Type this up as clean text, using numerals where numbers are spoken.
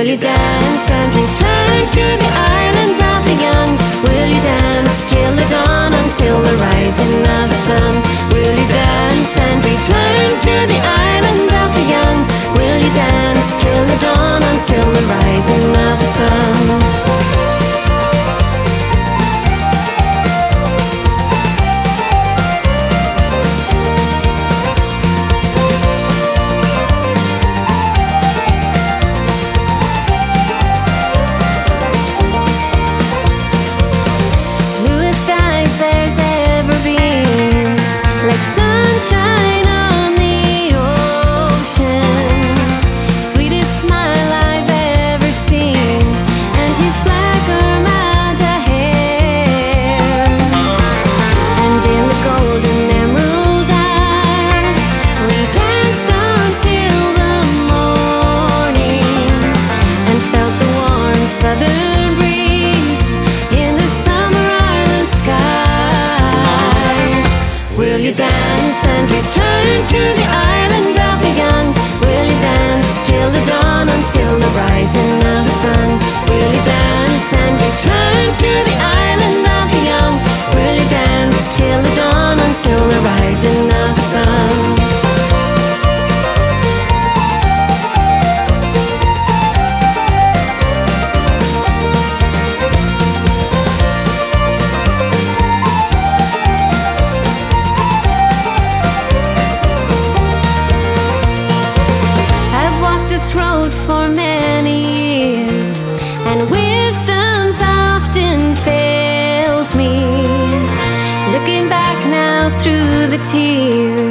you dance and return to the island of the young? Will you dance till the dawn, until the rising of the sun? Will you dance and return to the island of the young? Will you dance till the dawn, until the rising of the sun? Sunshine on the ocean, sweetest smile I've ever seen, and his black Armada hair, and in the golden emerald isle we danced until the morning, and felt the warm southern breeze in the summer island sky. Will you dance and return to the island of the young? Will you dance till the dawn, until the rising of the sun? Will you dance and return to the island of the young? Will you dance till the dawn, until the rising of the sun? This road for many years, and wisdom's often failed me. Looking back now through the tears,